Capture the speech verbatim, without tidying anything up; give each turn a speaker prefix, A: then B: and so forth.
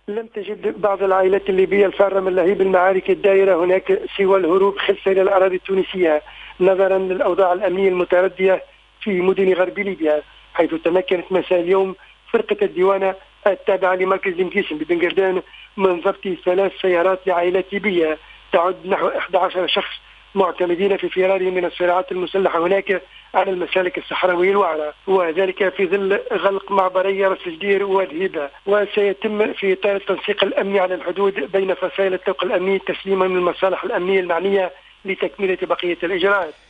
A: لم تجد بعض العائلات الليبية الفارة من لهيب المعارك الدائرة هناك سوى الهروب خلفا إلى الأراضي التونسية نظرا للأوضاع الأمنية المتردية في مدن غرب ليبيا، حيث تمكنت مساء اليوم فرقة الديوانة التابعة لمركز مكيسم ببن قردان من ضبط ثلاث سيارات لعائلات ليبية تعد نحو أحد عشر شخص معتمدين في فرارهم من الصراعات المسلحة هناك على المسالك الصحراوية الوعرة، وذلك في ظل غلق معبري راس الجدير وادهيبة. وسيتم في إطار التنسيق الأمني على الحدود بين فصائل الطاقم الأمني تسليما من المصالح الأمنية المعنية لتكملة بقية الإجراءات.